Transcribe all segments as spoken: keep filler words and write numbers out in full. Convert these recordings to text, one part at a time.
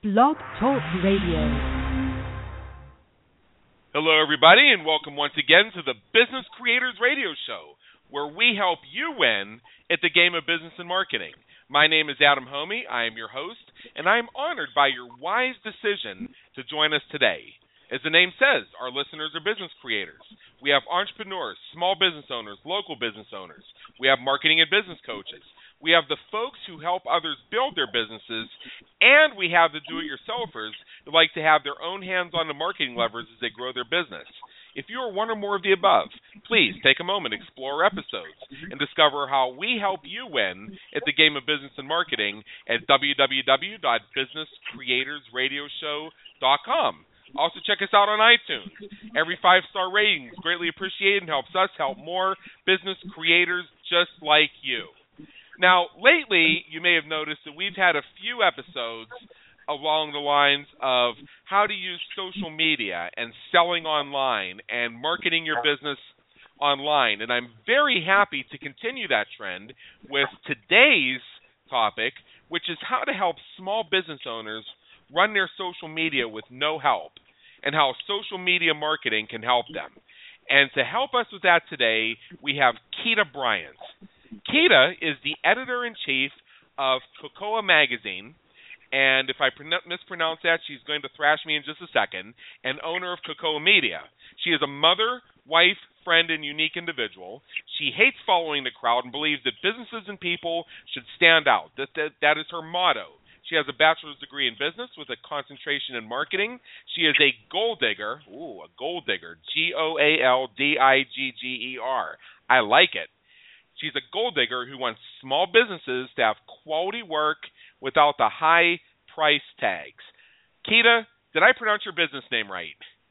Blog Talk Radio. Hello, everybody, and welcome once again to the Business Creators Radio Show, where we help you win at the game of business and marketing. My name is Adam Homey. I am your host, and I am honored by your wise decision to join us today. As the name says, our listeners are business creators. We have entrepreneurs, small business owners, local business owners. We have marketing and business coaches. We have the folks who help others build their businesses, and we have the do-it-yourselfers who like to have their own hands on the marketing levers as they grow their business. If you are one or more of the above, please take a moment, explore our episodes, and discover how we help you win at the game of business and marketing at w w w dot business creators radio show dot com. Also, check us out on iTunes. Every five-star rating is greatly appreciated and helps us help more business creators just like you. Now, lately, you may have noticed that we've had a few episodes along the lines of how to use social media and selling online and marketing your business online. And I'm very happy to continue that trend with today's topic, which is how to help small business owners run their social media with no help, and how social media marketing can help them. And to help us with that today, we have Keita Bryant. Keita is the editor-in-chief of Cocoa Magazine, and if I mispronounce that, she's going to thrash me in just a second, and owner of Cocoa Media. She is a mother, wife, friend, and unique individual. She hates following the crowd and believes that businesses and people should stand out. That, that, that is her motto. She has a bachelor's degree in business with a concentration in marketing. She is a gold digger. Ooh, a gold digger. G O A L D I G G E R. I like it. She's a gold digger who wants small businesses to have quality work without the high price tags. Keita, did I pronounce your business name right?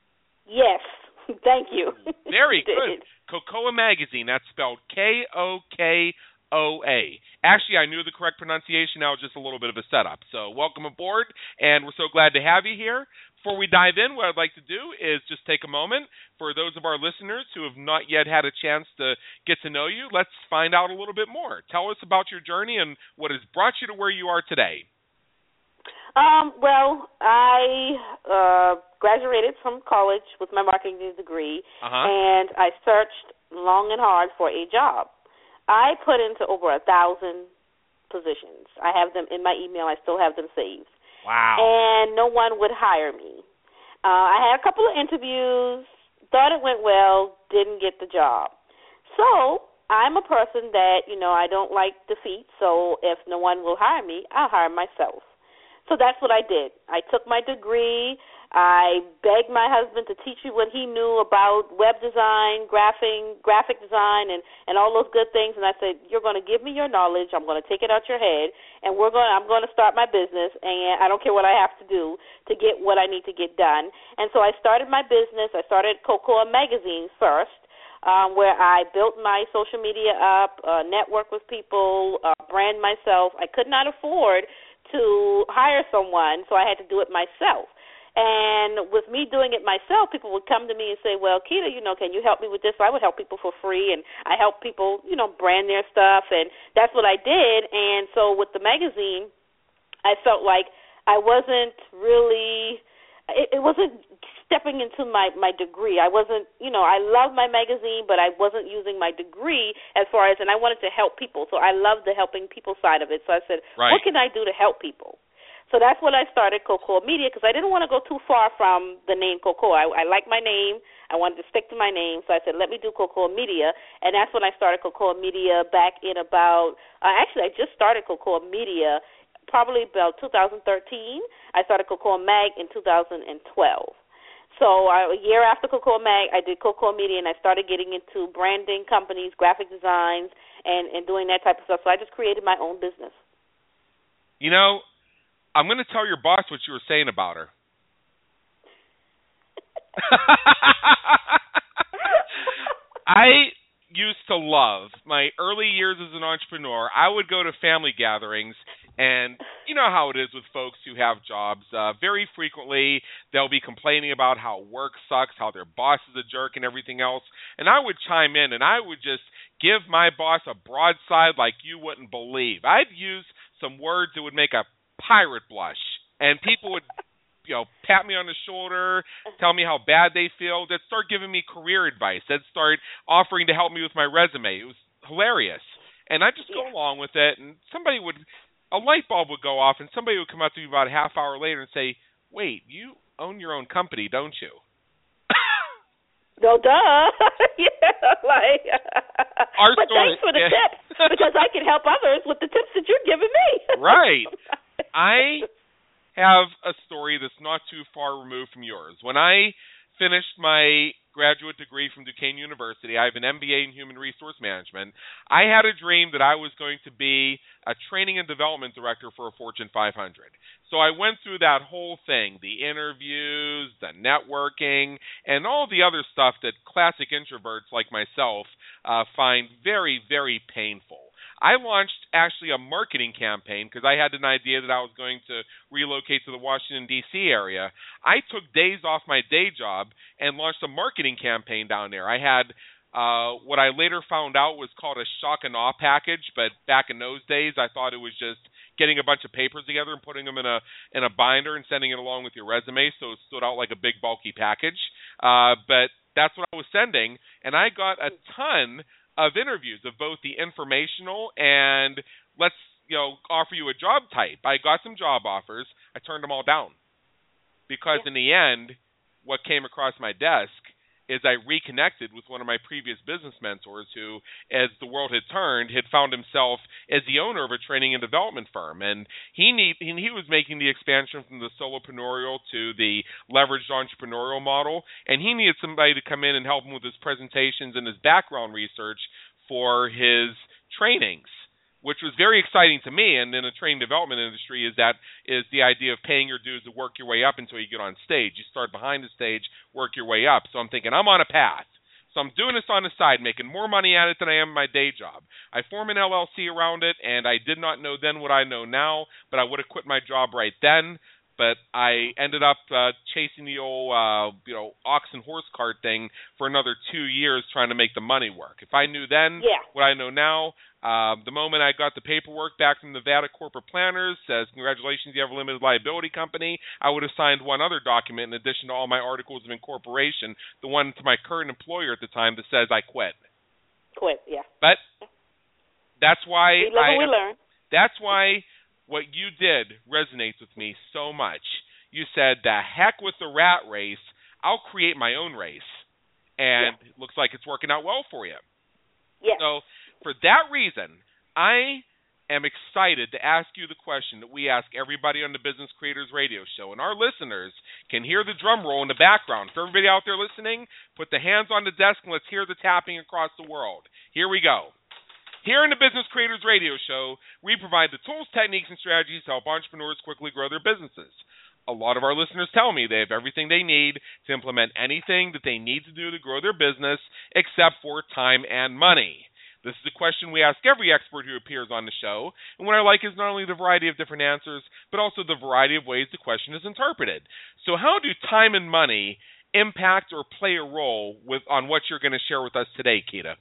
Yes. Thank you. Very good. Cocoa Magazine. That's spelled K O K O A. Actually, I knew the correct pronunciation. Now it's just a little bit of a setup. So welcome aboard, and we're so glad to have you here. Before we dive in, what I'd like to do is just take a moment for those of our listeners who have not yet had a chance to get to know you. Let's find out a little bit more. Tell us about your journey and what has brought you to where you are today. Um, well, I uh, graduated from college with my marketing degree, uh-huh. and I searched long and hard for a job. I put into over a thousand positions. I have them in my email. I still have them saved. Wow. And no one would hire me. Uh, I had a couple of interviews, thought it went well, didn't get the job. So I'm a person that, you know, I don't like defeat, so if no one will hire me, I'll hire myself. So that's what I did. I took my degree. I begged my husband to teach me what he knew about web design, graphing, graphic design, and, and all those good things. And I said, you're going to give me your knowledge. I'm going to take it out your head, and we're going. I'm going to start my business, and I don't care what I have to do to get what I need to get done. And so I started my business. I started Cocoa Magazine first, um, where I built my social media up, uh, network with people, uh, brand myself. I could not afford to hire someone, so I had to do it myself. And with me doing it myself, people would come to me and say, well, Keita, you know, can you help me with this? So I would help people for free, and I help people, you know, brand their stuff, and that's what I did. And so with the magazine, I felt like I wasn't really, it, it wasn't stepping into my, my degree. I wasn't, you know, I love my magazine, but I wasn't using my degree as far as, and I wanted to help people. So I love the helping people side of it. So I said, right. What can I do to help people? So that's when I started Cocoa Media, because I didn't want to go too far from the name Cocoa. I, I like my name. I wanted to stick to my name. So I said, let me do Cocoa Media. And that's when I started Cocoa Media back in about, uh, actually, I just started Cocoa Media probably about two thousand thirteen. I started Cocoa Mag in two thousand twelve. So uh, a year after Cocoa Mag, I did Cocoa Media, and I started getting into branding companies, graphic designs, and, and doing that type of stuff. So I just created my own business. You know, I'm going to tell your boss what you were saying about her. I used to love my early years as an entrepreneur. I would go to family gatherings, and you know how it is with folks who have jobs. Uh, very frequently, they'll be complaining about how work sucks, how their boss is a jerk, and everything else. And I would chime in, and I would just give my boss a broadside like you wouldn't believe. I'd use some words that would make a pirate blush. and people would, you know, pat me on the shoulder, tell me how bad they feel. They'd start giving me career advice. They'd start offering to help me with my resume. It was hilarious. And I'd just go yeah. along with it, and somebody would, a light bulb would go off, and somebody would come up to me about a half hour later and say, wait, you own your own company, don't you? No, duh. yeah, like. Our but story, thanks for the yeah. tips, because I can help others with the tips that you're giving me. Right. I have a story that's not too far removed from yours. When I finished my graduate degree from Duquesne University, I have an M B A in Human Resource Management. I had a dream that I was going to be a training and development director for a Fortune five hundred. So I went through that whole thing, the interviews, the networking, and all the other stuff that classic introverts like myself uh, find very, very painful. I launched actually a marketing campaign because I had an idea that I was going to relocate to the Washington, D C area. I took days off my day job and launched a marketing campaign down there. I had uh, what I later found out was called a shock and awe package, but back in those days I thought it was just getting a bunch of papers together and putting them in a in a binder and sending it along with your resume, so it stood out like a big bulky package. Uh, but that's what I was sending, and I got a ton of interviews of both the informational and let's, you know, offer you a job type. I got some job offers. I turned them all down because yeah. in the end, what came across my desk is I reconnected with one of my previous business mentors who, as the world had turned, had found himself as the owner of a training and development firm. And he need, and he was making the expansion from the solopreneurial to the leveraged entrepreneurial model, and he needed somebody to come in and help him with his presentations and his background research for his trainings, which was very exciting to me. And in the training development industry is that is the idea of paying your dues to work your way up until you get on stage. You start behind the stage, work your way up. So I'm thinking, I'm on a path. So I'm doing this on the side, making more money at it than I am in my day job. I form an L L C around it, and I did not know then what I know now, but I would have quit my job right then. But I ended up uh, chasing the old, uh, you know, ox and horse cart thing for another two years trying to make the money work. If I knew then yeah. what I know now, uh, the moment I got the paperwork back from Nevada Corporate Planners, says, congratulations, you have a limited liability company, I would have signed one other document in addition to all my articles of incorporation, the one to my current employer at the time that says I quit. Quit, yeah. But that's why we live I, and we learn. That's why what you did resonates with me so much. You said, the heck with the rat race, I'll create my own race. And yeah. It looks like it's working out well for you. Yeah. So for that reason, I am excited to ask you the question that we ask everybody on the Business Creators Radio Show. And our listeners can hear the drum roll in the background. For everybody out there listening, put the hands on the desk and let's hear the tapping across the world. Here we go. Here in the Business Creators Radio Show, we provide the tools, techniques, and strategies to help entrepreneurs quickly grow their businesses. A lot of our listeners tell me they have everything they need to implement anything that they need to do to grow their business except for time and money. This is a question we ask every expert who appears on the show, and what I like is not only the variety of different answers, but also the variety of ways the question is interpreted. So how do time and money impact or play a role with on what you're going to share with us today, Keita?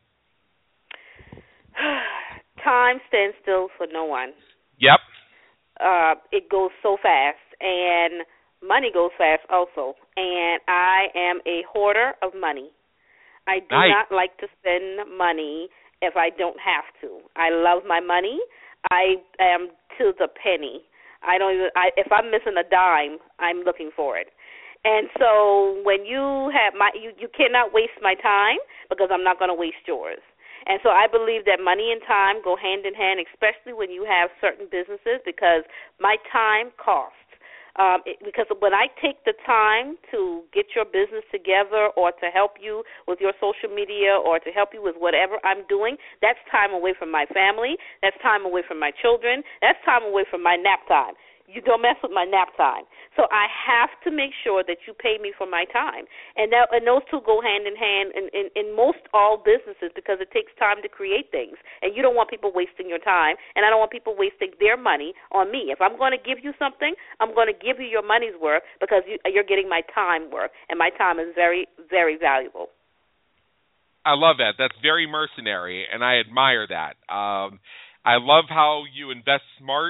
Time stands still for no one. Yep. Uh, it goes so fast, and money goes fast also. And I am a hoarder of money. I do nice. not like to spend money if I don't have to. I love my money. I am to the penny. I don't even. I, if I'm missing a dime, I'm looking for it. And so when you have my, you, you cannot waste my time because I'm not going to waste yours. And so I believe that money and time go hand in hand, especially when you have certain businesses, because my time costs. Um, it, because when I take the time to get your business together or to help you with your social media or to help you with whatever I'm doing, that's time away from my family. That's time away from my children. That's time away from my nap time. You don't mess with my nap time. So I have to make sure that you pay me for my time. And that, and those two go hand in hand in, in, in most all businesses because it takes time to create things. And you don't want people wasting your time, and I don't want people wasting their money on me. If I'm going to give you something, I'm going to give you your money's worth because you, you're getting my time worth, and my time is very, very valuable. I love that. That's very mercenary, and I admire that. Um, I love how you invest smart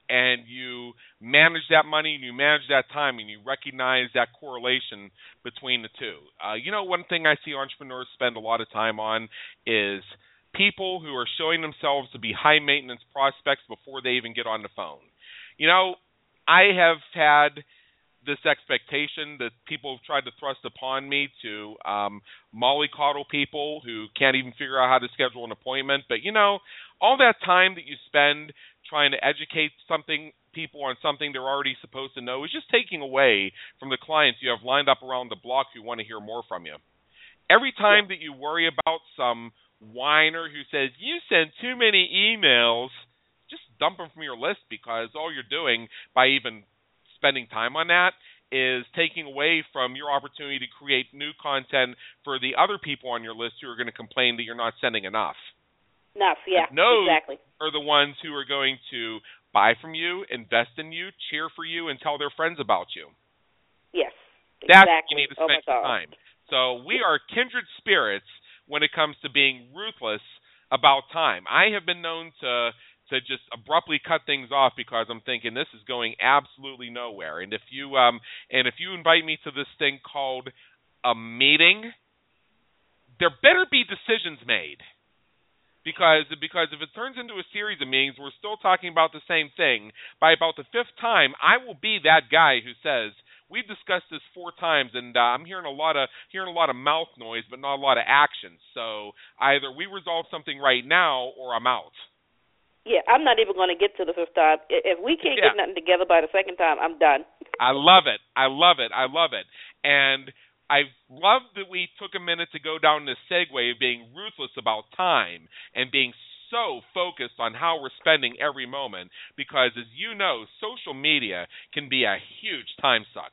and you manage that money and you manage that time and you recognize that correlation between the two. Uh, you know, one thing I see entrepreneurs spend a lot of time on is people who are showing themselves to be high-maintenance prospects before they even get on the phone. You know, I have had this expectation that people have tried to thrust upon me to um, mollycoddle people who can't even figure out how to schedule an appointment. But, you know, all that time that you spend trying to educate something people on something they're already supposed to know is just taking away from the clients you have lined up around the block who want to hear more from you. Every time that you worry about some whiner who says, you send too many emails, just dump them from your list, because all you're doing by even spending time on that is taking away from your opportunity to create new content for the other people on your list who are going to complain that you're not sending enough. Enough, yeah, those exactly. are the ones who are going to buy from you, invest in you, cheer for you, and tell their friends about you. Yes, exactly. That's what you need to oh spend your time. So we are kindred spirits when it comes to being ruthless about time. I have been known to to just abruptly cut things off because I'm thinking this is going absolutely nowhere. And if you um and if you invite me to this thing called a meeting, there better be decisions made. Because because if it turns into a series of meetings, we're still talking about the same thing. By about the fifth time, I will be that guy who says, we've discussed this four times, and uh, I'm hearing a lot of hearing a lot of mouth noise, but not a lot of action. So either we resolve something right now, or I'm out. Yeah, I'm not even going to get to the fifth time. If we can't yeah. get nothing together by the second time, I'm done. I love it. I love it. I love it. And I love that we took a minute to go down this segue of being ruthless about time and being so focused on how we're spending every moment, because, as you know, social media can be a huge time suck.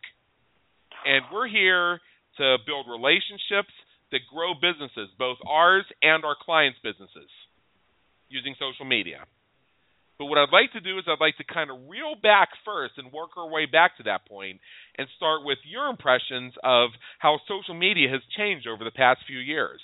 And we're here to build relationships that grow businesses, both ours and our clients' businesses, using social media. But what I'd like to do is I'd like to kind of reel back first and work our way back to that point and start with your impressions of how social media has changed over the past few years.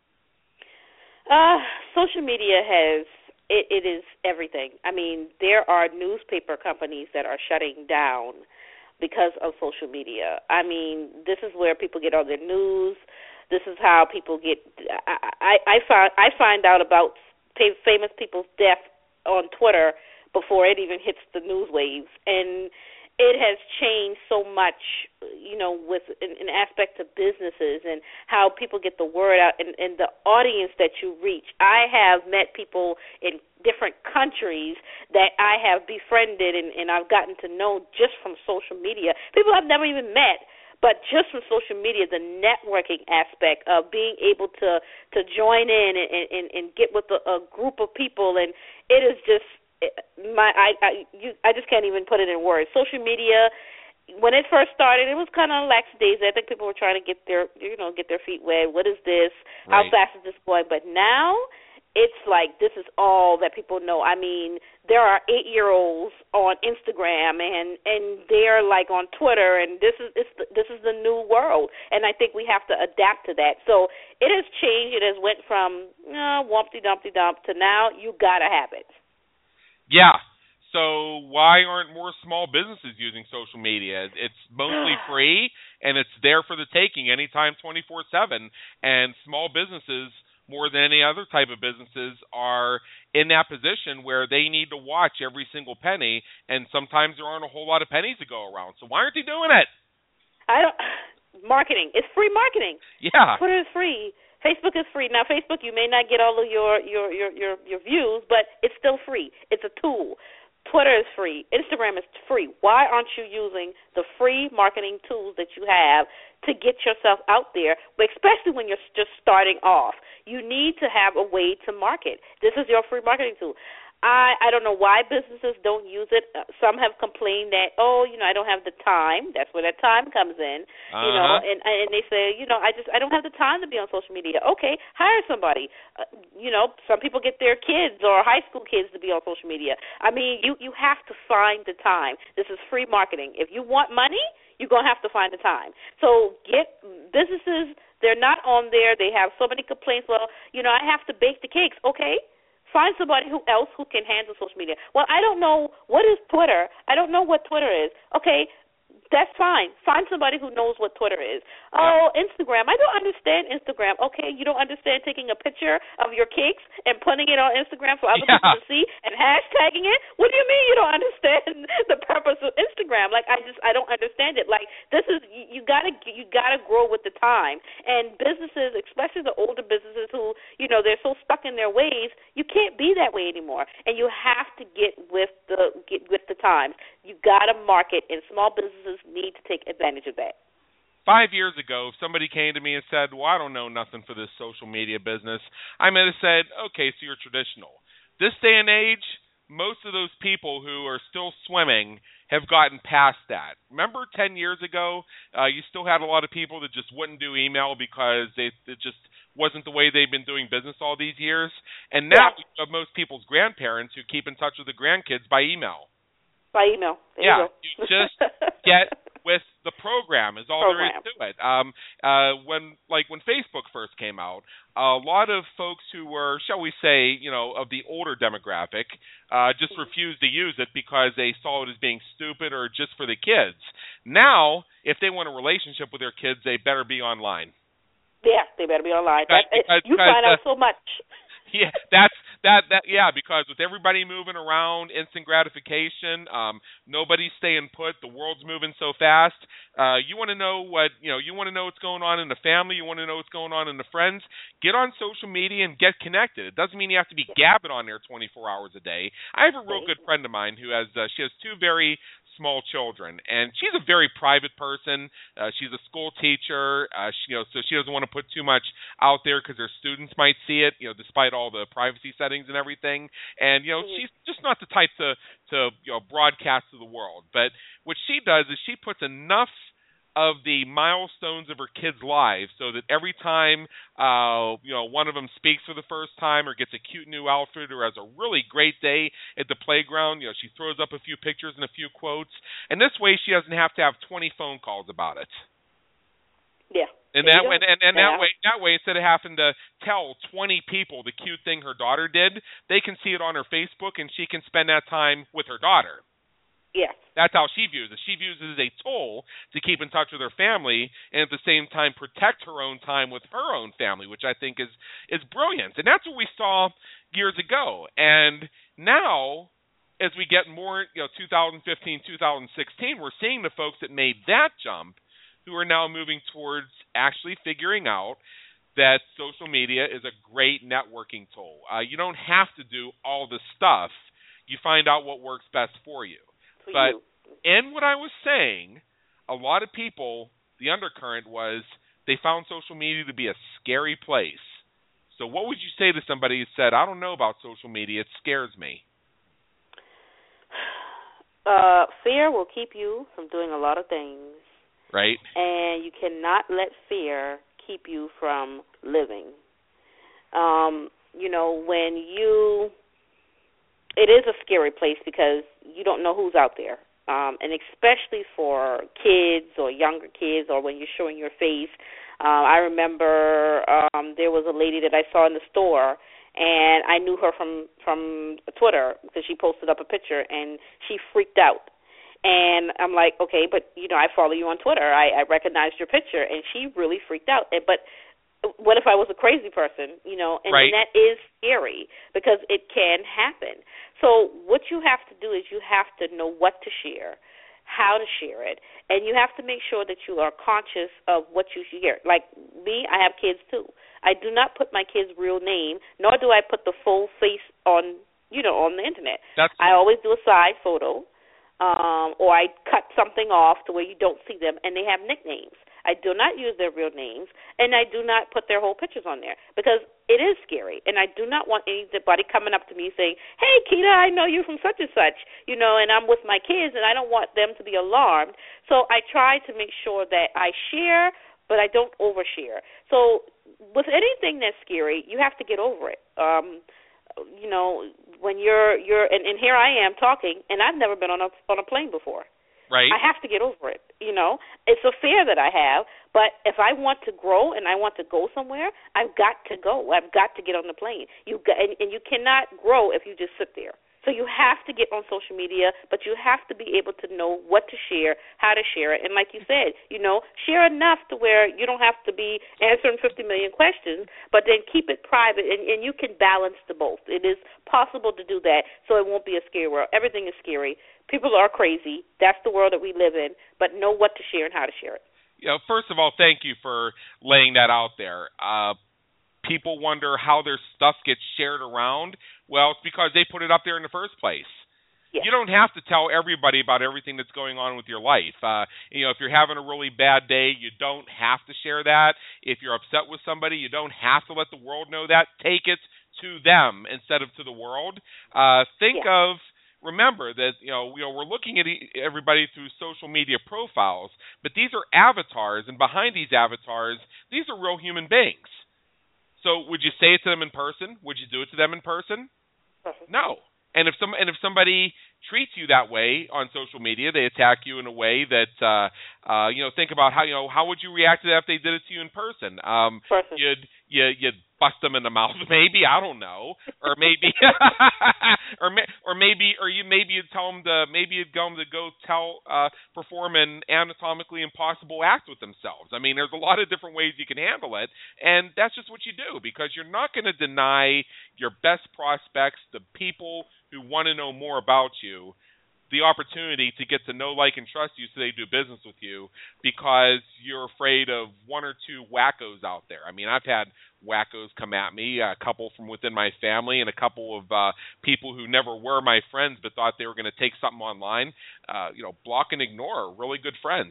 Uh, social media has, it, it is everything. I mean, there are newspaper companies that are shutting down because of social media. I mean, this is where people get all their news. This is how people get, I, I, I, find, I find out about famous people's death on Twitter before it even hits the news waves. And it has changed so much, you know, with an, an aspect of businesses and how people get the word out and, and the audience that you reach. I have met people in different countries that I have befriended and, and I've gotten to know just from social media. People I've never even met, but just from social media, the networking aspect of being able to, to join in and, and, and get with a, a group of people, and it is just my I I, you, I just can't even put it in words. Social media, when it first started, it was kind of lackadaisy. I think people were trying to get their you know get their feet wet. What is this? How right. fast is this going? But now it's like this is all that people know. I mean, there are eight-year-olds on Instagram and, and they're like on Twitter, and this is it's, this is the new world. And I think we have to adapt to that. So it has changed. It has went from uh, wumpty dumpty dump to now you gotta have it. Yeah. So why aren't more small businesses using social media? It's mostly free and it's there for the taking anytime, twenty-four seven. And small businesses, more than any other type of businesses, are in that position where they need to watch every single penny, and sometimes there aren't a whole lot of pennies to go around. So why aren't they doing it? I don't. Marketing. It's free marketing. Yeah. Twitter is free. Facebook is free. Now, Facebook, you may not get all of your, your, your, your, your views, but it's still free. It's a tool. Twitter is free. Instagram is free. Why aren't you using the free marketing tools that you have to get yourself out there, especially when you're just starting off? You need to have a way to market. This is your free marketing tool. I, I don't know why businesses don't use it. Uh, some have complained that, oh, you know, I don't have the time. That's where that time comes in, uh-huh. you know, and and they say, you know, I just I don't have the time to be on social media. Okay, hire somebody. Uh, you know, some people get their kids or high school kids to be on social media. I mean, you, you have to find the time. This is free marketing. If you want money, you're going to have to find the time. So get businesses, they're not on there. They have so many complaints. Well, you know, I have to bake the cakes. Okay. Find somebody who else who can handle social media. Well, I don't know what is Twitter. I don't know what Twitter is. Okay, that's fine. Find somebody who knows what Twitter is. Oh, yeah. Instagram. I don't understand Instagram. Okay, you don't understand taking a picture of your cakes and putting it on Instagram for other yeah. people to see and hashtagging it? What do you mean you don't understand the purpose of Instagram? Like, I just, I don't understand it. Like, this is, you, you gotta, you gotta grow with the time. And businesses, especially the older businesses who, you know, they're so stuck in their ways, you can't be that way anymore. And you have to get with the, get with the times. You gotta market, and small businesses need to take advantage of that. Five years ago, if somebody came to me and said, well, I don't know nothing for this social media business, I might have said, okay, so you're traditional. This day and age, most of those people who are still swimming have gotten past that. Remember ten years ago, uh, you still had a lot of people that just wouldn't do email because they, it just wasn't the way they've been doing business all these years. And now yeah. you have most people's grandparents who keep in touch with the grandkids by email. By email. There yeah, you, you just get with the program is all program. there is to it. Um, uh, when like when Facebook first came out, a lot of folks who were, shall we say, you know, of the older demographic, uh, just mm-hmm. refused to use it because they saw it as being stupid or just for the kids. Now, if they want a relationship with their kids, they better be online. Yeah, they better be online. Because, that, because, you because, find out uh, so much. Yeah, that's that that yeah, because with everybody moving around, instant gratification, um, nobody's staying put. The world's moving so fast. Uh, you want to know what you know. You want to know what's going on in the family. You want to know what's going on in the friends. Get on social media and get connected. It doesn't mean you have to be gabbing on there twenty-four hours a day. I have a real good friend of mine who has uh, she has two very small children, and she's a very private person. Uh, she's a school teacher, uh, she, you know, so she doesn't want to put too much out there because her students might see it, you know, despite all the privacy settings and everything. And you know, mm-hmm. she's just not the type to to you know broadcast to the world. But what she does is she puts enough of the milestones of her kids' lives so that every time uh, you know one of them speaks for the first time or gets a cute new outfit or has a really great day at the playground, you know, she throws up a few pictures and a few quotes. And this way she doesn't have to have twenty phone calls about it. Yeah. And that way, and, and yeah. that way, that way, instead of having to tell twenty people the cute thing her daughter did, they can see it on her Facebook and she can spend that time with her daughter. Yes. That's how she views it. She views it as a tool to keep in touch with her family and at the same time protect her own time with her own family, which I think is is brilliant. And that's what we saw years ago. And now, as we get more, you know, two thousand fifteen, two thousand sixteen, we're seeing the folks that made that jump who are now moving towards actually figuring out that social media is a great networking tool. Uh, you don't have to do all the stuff. You find out what works best for you. But in what I was saying, a lot of people, the undercurrent was they found social media to be a scary place. So what would you say to somebody who said, I don't know about social media, it scares me? Uh, fear will keep you from doing a lot of things. Right. And you cannot let fear keep you from living. Um, you know, when you... It is a scary place because you don't know who's out there, um, and especially for kids or younger kids or when you're showing your face. Uh, I remember um, there was a lady that I saw in the store, and I knew her from, from Twitter because she posted up a picture, and she freaked out. And I'm like, okay, but, you know, I follow you on Twitter. I, I recognized your picture, and she really freaked out. But what if I was a crazy person, you know, and, right. and that is scary because it can happen. So what you have to do is you have to know what to share, how to share it, and you have to make sure that you are conscious of what you share. Like me, I have kids too. I do not put my kid's real name, nor do I put the full face on, you know, on the Internet. That's I always do a side photo, um, or I cut something off to where you don't see them, and they have nicknames. I do not use their real names, and I do not put their whole pictures on there because it is scary, and I do not want anybody coming up to me saying, hey, Keita, I know you from such and such, you know, and I'm with my kids, and I don't want them to be alarmed. So I try to make sure that I share, but I don't overshare. So with anything that's scary, you have to get over it. Um, you know, when you're, you're and, and here I am talking, and I've never been on a on a plane before. Right. I have to get over it. You know, it's a fear that I have. But if I want to grow and I want to go somewhere, I've got to go. I've got to get on the plane. You got, and, and you cannot grow if you just sit there. So you have to get on social media, but you have to be able to know what to share, how to share it. And like you said, you know, share enough to where you don't have to be answering fifty million questions, but then keep it private, and, and you can balance the both. It is possible to do that, so it won't be a scary world. Everything is scary. People are crazy. That's the world that we live in, but know what to share and how to share it. You know, first of all, thank you for laying that out there. Uh, people wonder how their stuff gets shared around. Well, it's because they put it up there in the first place. Yes. You don't have to tell everybody about everything that's going on with your life. Uh, you know, if you're having a really bad day, you don't have to share that. If you're upset with somebody, you don't have to let the world know that. Take it to them instead of to the world. Uh, think yes. of, remember that, you know, you know, we're looking at everybody through social media profiles, but these are avatars, and behind these avatars, these are real human beings. So would you say it to them in person? Would you do it to them in person? No. And if some and if somebody treats you that way on social media, they attack you in a way that uh, uh, you know. Think about how you know how would you react to that if they did it to you in person? Um, person. You'd you you'd bust them in the mouth, maybe, I don't know, or maybe or or maybe or you maybe you'd tell them to maybe you'd go them to go tell uh, perform an anatomically impossible act with themselves. I mean, there's a lot of different ways you can handle it, and that's just what you do, because you're not going to deny your best prospects, the people who want to know more about you, the opportunity to get to know, like, and trust you so they do business with you, because you're afraid of one or two wackos out there. I mean, I've had wackos come at me, a couple from within my family and a couple of uh, people who never were my friends but thought they were going to take something online. Uh, you know, block and ignore are really good friends.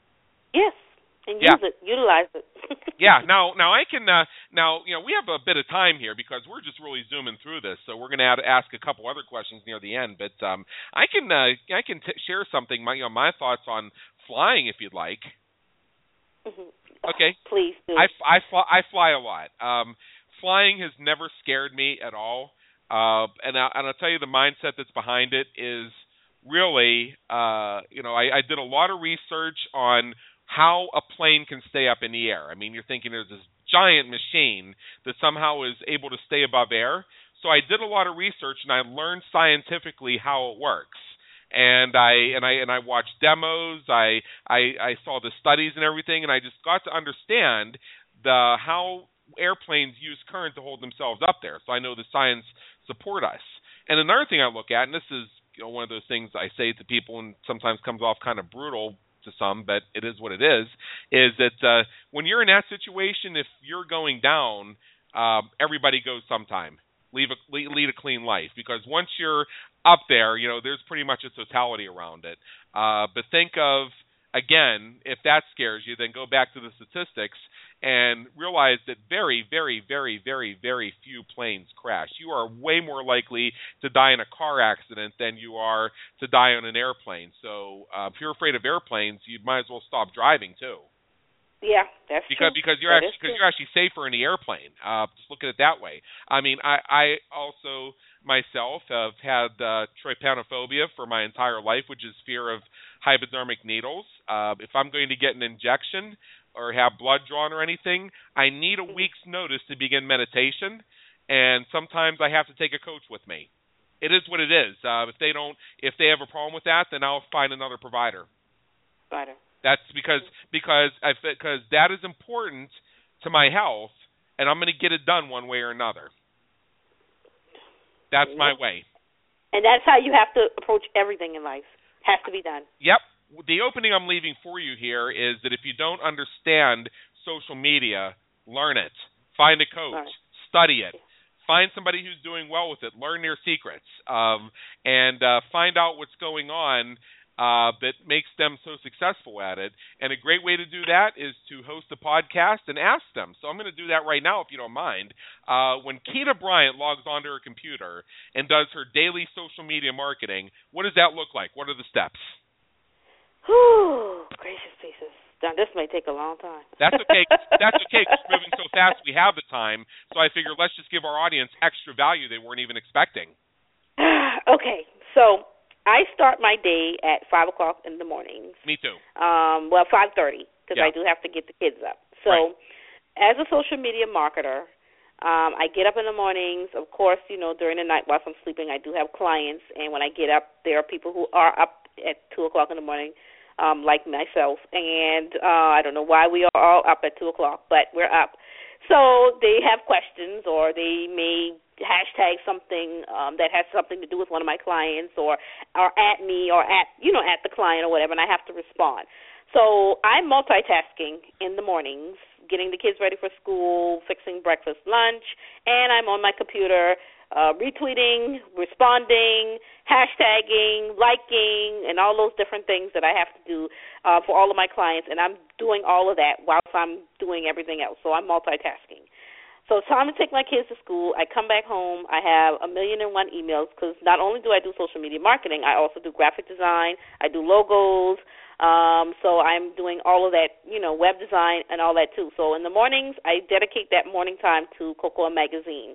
Yes. And yeah. use it, utilize it. yeah. Now, now I can. Uh, now, you know, we have a bit of time here because we're just really zooming through this. So we're going to ask a couple other questions near the end. But um, I can, uh, I can t- share something. My, you know, my thoughts on flying, if you'd like. Mm-hmm. Okay. Please do. I, I fly. I fly a lot. Um, flying has never scared me at all. Uh, and I, and I'll tell you, the mindset that's behind it is really, uh, you know, I, I did a lot of research on how a plane can stay up in the air. I mean, you're thinking there's this giant machine that somehow is able to stay above air. So I did a lot of research, and I learned scientifically how it works. And I and I and I watched demos. I I, I saw the studies and everything, and I just got to understand the how airplanes use current to hold themselves up there. So I know the science support us. And another thing I look at, and this is, you know, one of those things I say to people, and sometimes comes off kind of brutal to some, but it is what it is, is that uh, when you're in that situation, if you're going down, uh, everybody goes sometime. Leave a, lead a clean life, because once you're up there, you know, there's pretty much a totality around it. Uh, but think of, again, if that scares you, then go back to the statistics and realize that very, very, very, very, very few planes crash. You are way more likely to die in a car accident than you are to die on an airplane. So uh, if you're afraid of airplanes, you might as well stop driving too. Yeah, that's because true. because you're that actually because you're actually safer in the airplane. Uh, just look at it that way. I mean, I I also myself have had uh, trypanophobia for my entire life, which is fear of hypodermic needles. Uh, if I'm going to get an injection or have blood drawn or anything, I need a week's notice to begin meditation, and sometimes I have to take a coach with me. It is what it is. Uh, if they don't, if they have a problem with that, then I'll find another provider. Provider. That's because because I because that is important to my health, and I'm going to get it done one way or another. That's my way. And that's how you have to approach everything in life. Has to be done. Yep. The opening I'm leaving for you here is that if you don't understand social media, learn it. Find a coach. Right. Study it. Find somebody who's doing well with it. Learn their secrets. Um, and uh, find out what's going on Uh, that makes them so successful at it. And a great way to do that is to host a podcast and ask them. So I'm going to do that right now, if you don't mind. Uh, when Keita Bryant logs onto her computer and does her daily social media marketing, what does that look like? What are the steps? Whew, gracious pieces. Now, this may take a long time. That's okay. That's okay. It's moving so fast, we have the time. So I figure let's just give our audience extra value they weren't even expecting. Okay, so I start my day at five o'clock in the mornings. Me too. Um, well, five thirty because yeah. I do have to get the kids up. So, right. as a social media marketer, um, I get up in the mornings. Of course, you know, during the night while I'm sleeping, I do have clients, and when I get up, there are people who are up at two o'clock in the morning, um, like myself. And uh, I don't know why we are all up at two o'clock, but we're up. So they have questions, or they may hashtag something um, that has something to do with one of my clients, or or at me, or at you know at the client or whatever, and I have to respond. So I'm multitasking in the mornings, getting the kids ready for school, fixing breakfast, lunch, and I'm on my computer uh, retweeting, responding, hashtagging, liking, and all those different things that I have to do uh, for all of my clients, and I'm doing all of that whilst I'm doing everything else. So I'm multitasking. So it's time to take my kids to school. I come back home. I have a million and one emails because not only do I do social media marketing, I also do graphic design. I do logos. Um, so I'm doing all of that, you know, web design and all that too. So in the mornings, I dedicate that morning time to Cocoa Magazine.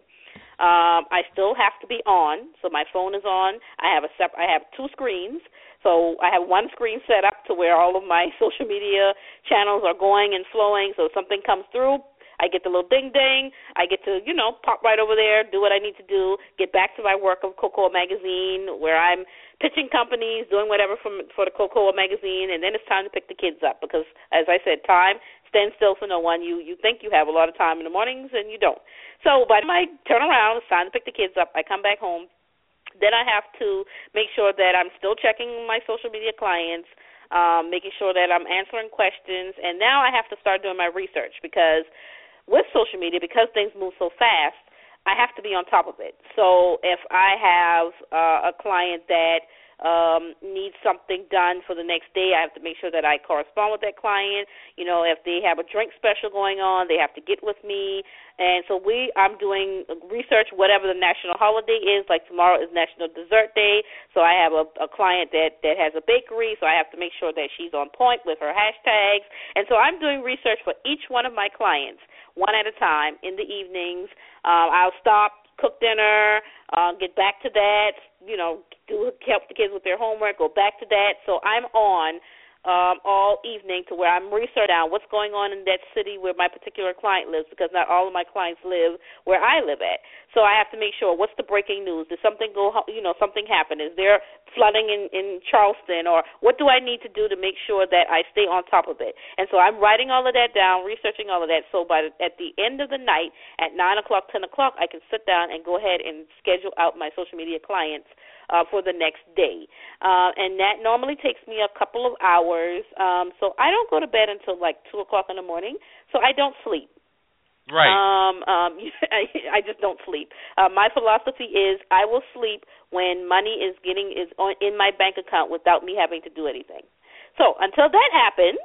Um, I still have to be on, so my phone is on. I have a sep- I have two screens. So I have one screen set up to where all of my social media channels are going and flowing. So if something comes through, I get the little ding-ding. I get to, you know, pop right over there, do what I need to do, get back to my work of Cocoa Magazine, where I'm pitching companies, doing whatever from, for the Cocoa Magazine, and then it's time to pick the kids up because, as I said, time stands still for no one. You you think you have a lot of time in the mornings, and you don't. So by the time I turn around, it's time to pick the kids up. I come back home. Then I have to make sure that I'm still checking my social media clients, um, making sure that I'm answering questions, and now I have to start doing my research because with social media, because things move so fast, I have to be on top of it. So if I have uh, a client that um, needs something done for the next day, I have to make sure that I correspond with that client. You know, if they have a drink special going on, they have to get with me. And so we, I'm doing research, whatever the national holiday is, like tomorrow is National Dessert Day, so I have a, a client that, that has a bakery, so I have to make sure that she's on point with her hashtags. And so I'm doing research for each one of my clients, one at a time, in the evenings. Um, I'll stop, cook dinner, uh, get back to that, you know, do help the kids with their homework, go back to that. So I'm on um, all evening to where I'm researching out what's going on in that city where my particular client lives, because not all of my clients live where I live at. So I have to make sure, what's the breaking news? Did something go, you know, something happen? Is there flooding in, in Charleston? Or what do I need to do to make sure that I stay on top of it? And so I'm writing all of that down, researching all of that. So by the, at the end of the night, at nine o'clock, ten o'clock, I can sit down and go ahead and schedule out my social media clients Uh, for the next day. Uh, and that normally takes me a couple of hours. Um, so I don't go to bed until like two o'clock in the morning, so I don't sleep. Right. Um, um, I, I just don't sleep. Uh, my philosophy is I will sleep when money is getting is on, in my bank account without me having to do anything. So until that happens,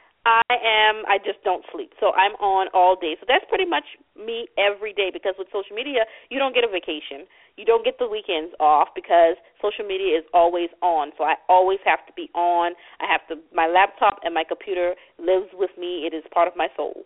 I am, I just don't sleep. So I'm on all day. So that's pretty much me every day, because with social media, you don't get a vacation. You don't get the weekends off because social media is always on. So I always have to be on. I have to, my laptop and my computer lives with me. It is part of my soul.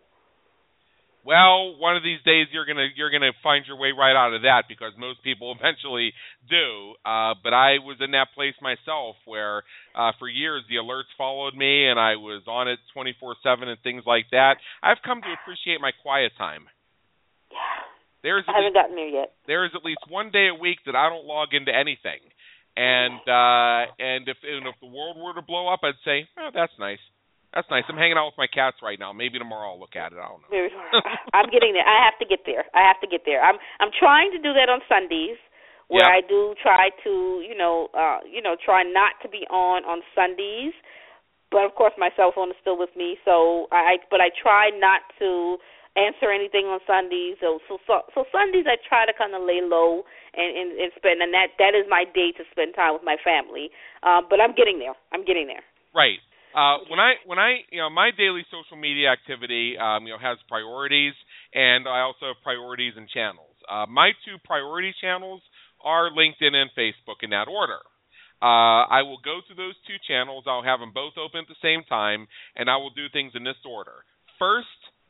Well, one of these days you're gonna you're gonna find your way right out of that, because most people eventually do. Uh, but I was in that place myself where uh, for years the alerts followed me, and I was on it twenty-four seven and things like that. I've come to appreciate my quiet time. Yeah, There's I haven't least, gotten there yet. There is at least one day a week that I don't log into anything, and uh, and if and if the world were to blow up, I'd say, oh, that's nice. That's nice. I'm hanging out with my cats right now. Maybe tomorrow I'll look at it. I don't know. I'm getting there. I have to get there. I have to get there. I'm I'm trying to do that on Sundays, where yep. I do try to, you know, uh, you know, try not to be on on Sundays. But of course, my cell phone is still with me. So I, but I try not to answer anything on Sundays. So so so, so Sundays I try to kind of lay low and, and and spend, and that that is my day to spend time with my family. Um, but I'm getting there. I'm getting there. Right. Uh, when I when I you know my daily social media activity um, you know has priorities, and I also have priorities and channels. Uh, my two priority channels are LinkedIn and Facebook in that order. Uh, I will go to those two channels. I'll have them both open at the same time, and I will do things in this order. First,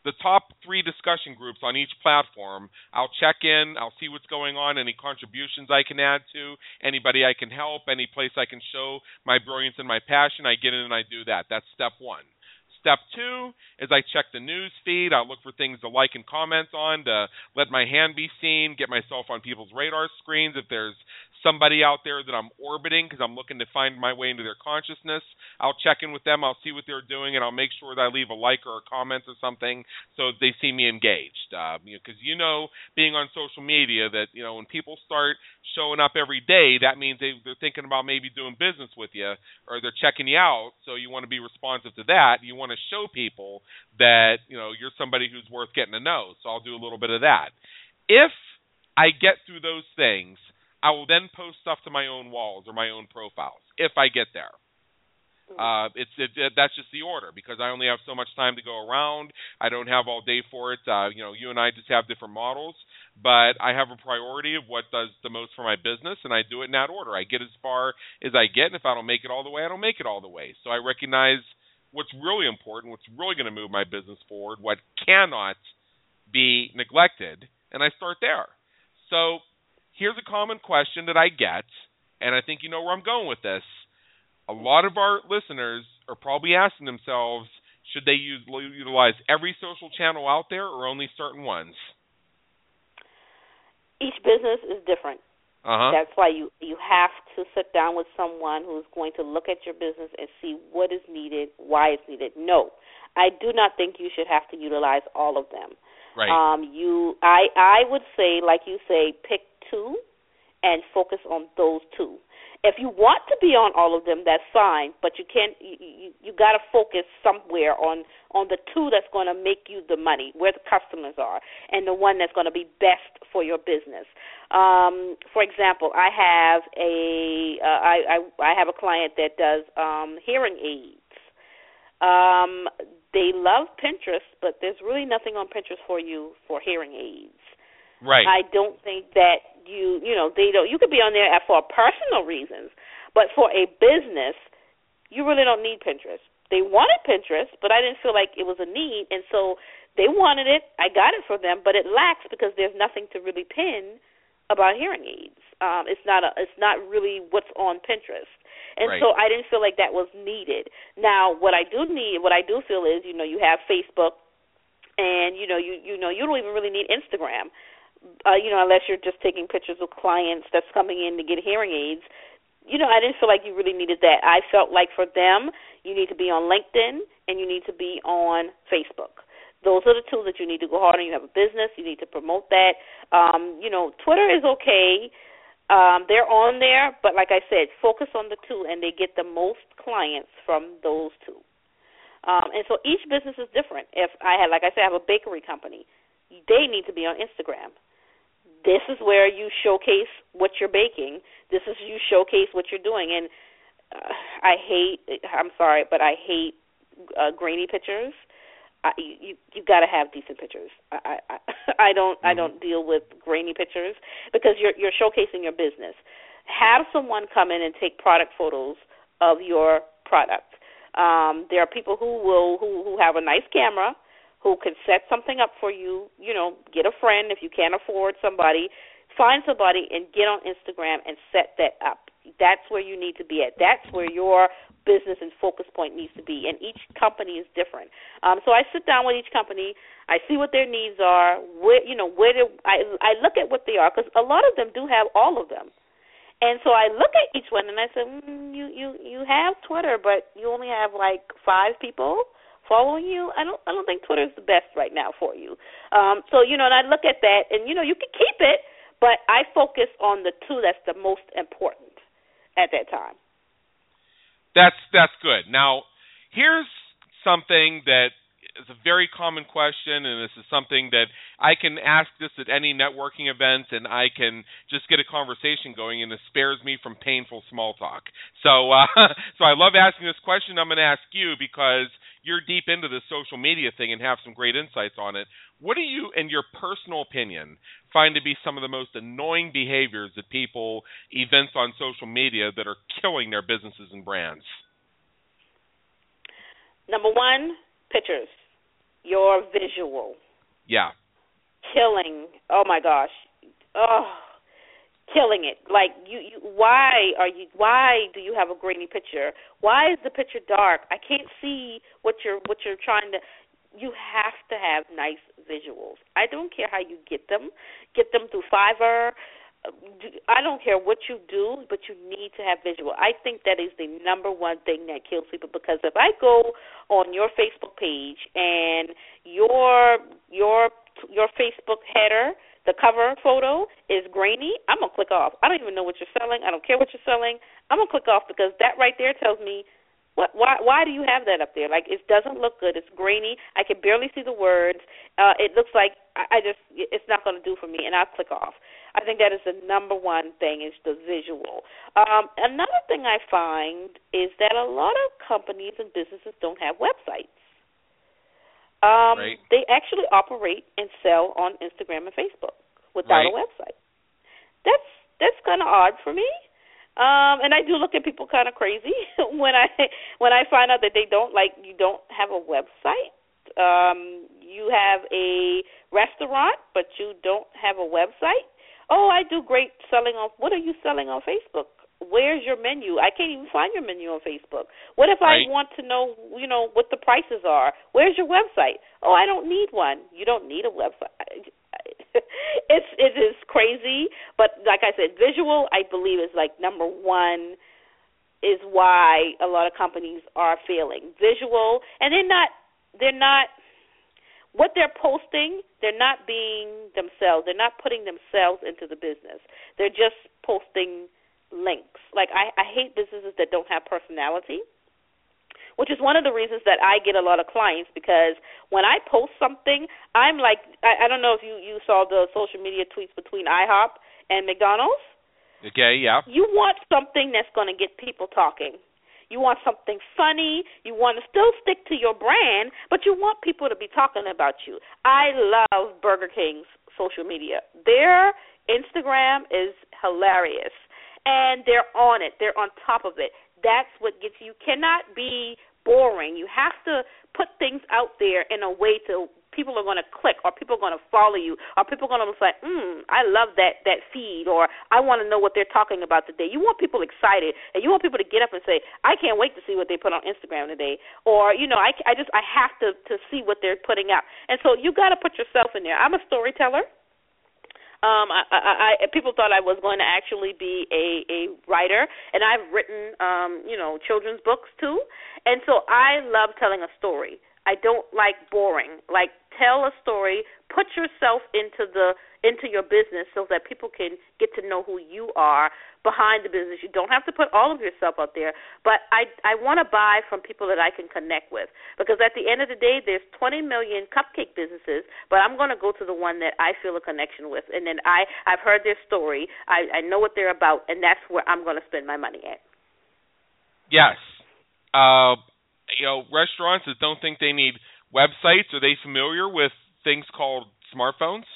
the top three discussion groups on each platform. I'll check in, I'll see what's going on, any contributions I can add to, anybody I can help, any place I can show my brilliance and my passion, I get in and I do that. That's step one. Step two is I check the news feed. I look for things to like and comment on, to let my hand be seen, get myself on people's radar screens. If there's somebody out there that I'm orbiting because I'm looking to find my way into their consciousness, I'll check in with them. I'll see what they're doing, and I'll make sure that I leave a like or a comment or something so they see me engaged. Because uh, you, know, you know, being on social media, that you know when people start showing up every day, that means they, they're thinking about maybe doing business with you, or they're checking you out. So you want to be responsive to that. You want to show people that you know you're somebody who's worth getting to know. So I'll do a little bit of that. If I get through those things, I will then post stuff to my own walls or my own profiles if I get there. Uh, it's it, it, that's just the order, because I only have so much time to go around. I don't have all day for it. Uh, you know, you and I just have different models, but I have a priority of what does the most for my business, and I do it in that order. I get as far as I get, and if I don't make it all the way, I don't make it all the way. So I recognize what's really important, what's really going to move my business forward, what cannot be neglected, and I start there. So here's a common question that I get, and I think you know where I'm going with this. A lot of our listeners are probably asking themselves, should they use, utilize every social channel out there or only certain ones? Each business is different. Uh-huh. That's why you, you have to sit down with someone who's going to look at your business and see what is needed, why it's needed. No, I do not think you should have to utilize all of them. Right. Um, you, I, I would say, like you say, pick two and focus on those two. If you want to be on all of them, that's fine, but you can't. You you, you got to focus somewhere on, on the two that's going to make you the money, where the customers are, and the one that's going to be best for your business. Um, for example, I have a uh, I, I I have a client that does um, hearing aids. Um, they love Pinterest, but there's really nothing on Pinterest for you for hearing aids. Right. I don't think that you, you know, they don't. You could be on there for personal reasons, but for a business, you really don't need Pinterest. They wanted Pinterest, but I didn't feel like it was a need, and so they wanted it. I got it for them, but it lacks because there's nothing to really pin about hearing aids. Um, it's not a, it's not really what's on Pinterest, and right. so I didn't feel like that was needed. Now, what I do need, what I do feel is, you know, you have Facebook, and you know, you you know, you don't even really need Instagram. Uh, you know, unless you're just taking pictures of clients that's coming in to get hearing aids. You know, I didn't feel like you really needed that. I felt like for them, you need to be on LinkedIn and you need to be on Facebook. Those are the two that you need to go hard on. You have a business, you need to promote that. Um, you know, Twitter is okay. Um, they're on there, but like I said, focus on the two, and they get the most clients from those two. Um, and so each business is different. If I had, like I said, I have a bakery company, they need to be on Instagram. This is where you showcase what you're baking. This is you showcase what you're doing. And uh, I hate, I'm sorry, but I hate uh, grainy pictures. I, you you got to have decent pictures. I I, I don't mm-hmm. I don't deal with grainy pictures because you're you're showcasing your business. Have someone come in and take product photos of your product. Um, there are people who will who, who have a nice camera, who can set something up for you. You know, get a friend if you can't afford somebody. Find somebody and get on Instagram and set that up. That's where you need to be at. That's where your business and focus point needs to be. And each company is different. Um, so I sit down with each company. I see what their needs are. Where you know where do, I I look at what they are, because a lot of them do have all of them. And so I look at each one and I say, mm, you you you have Twitter, but you only have like five people following you. I don't I don't think Twitter's the best right now for you. Um, so, you know, and I look at that, and, you know, you can keep it, but I focus on the two that's the most important at that time. That's that's good. Now, here's something that is a very common question, and this is something that I can ask this at any networking event, and I can just get a conversation going, and it spares me from painful small talk. So, uh, so I love asking this question. I'm going to ask you because you're deep into the social media thing and have some great insights on it. What do you, in your personal opinion, find to be some of the most annoying behaviors that people evince on social media that are killing their businesses and brands? Number one, pictures. your visual. Yeah. Killing. Oh my gosh. Oh, killing it. Like you, you why are you why do you have a grainy picture? Why is the picture dark? I can't see what you're what you're trying to. You have to have nice visuals. I don't care how you get them. Get them through Fiverr. I don't care what you do, but you need to have visual. I think that is the number one thing that kills people, because if I go on your Facebook page and your your your Facebook header, the cover photo is grainy, I'm going to click off. I don't even know what you're selling. I don't care what you're selling. I'm going to click off, because that right there tells me, what, why why do you have that up there? Like, it doesn't look good. It's grainy. I can barely see the words. Uh, it looks like I, I just, it's not going to do for me, and I'll click off. I think that is the number one thing, is the visual. Um, another thing I find is that a lot of companies and businesses don't have websites. Um, right. They actually operate and sell on Instagram and Facebook without right. a website. That's that's kind of odd for me. Um, and I do look at people kind of crazy when I when I find out that they don't like you don't have a website. Um, you have a restaurant, but you don't have a website. Oh, I do great selling on. What are you selling on Facebook? Where's your menu? I can't even find your menu on Facebook. What if right. I want to know, you know, what the prices are? Where's your website? Oh, I don't need one. You don't need a website. it's it is crazy, but like I said, visual, I believe, is like number one, is why a lot of companies are failing. Visual, and they're not they're not what they're posting, they're not being themselves. They're not putting themselves into the business. They're just posting links. Like, I, I hate businesses that don't have personality, which is one of the reasons that I get a lot of clients, because when I post something, I'm like, I, I don't know if you, you saw the social media tweets between IHOP and McDonald's. Okay, yeah. You want something that's going to get people talking. You want something funny. You want to still stick to your brand, but you want people to be talking about you. I love Burger King's social media. Their Instagram is hilarious, and they're on it. They're on top of it. That's what gets you. You cannot be boring. You have to put things out there in a way to people are going to click, or people are going to follow you, or people are going to say, mm, I love that, that feed, or I want to know what they're talking about today. You want people excited, and you want people to get up and say, I can't wait to see what they put on Instagram today, or, you know, I, I just I have to, to see what they're putting out. And so you got to put yourself in there. I'm a storyteller. Um, I, I, I, people thought I was going to actually be a, a writer, and I've written, um, you know, children's books too. And so I love telling a story. I don't like boring. Like, tell a story, put yourself into the into your business so that people can get to know who you are behind the business. You don't have to put all of yourself out there, but I I want to buy from people that I can connect with, because at the end of the day, there's twenty million cupcake businesses, but I'm going to go to the one that I feel a connection with, and then I, I've heard their story, I, I know what they're about, and that's where I'm going to spend my money at. Yes. Uh, you know, restaurants that don't think they need websites, are they familiar with things called smartphones?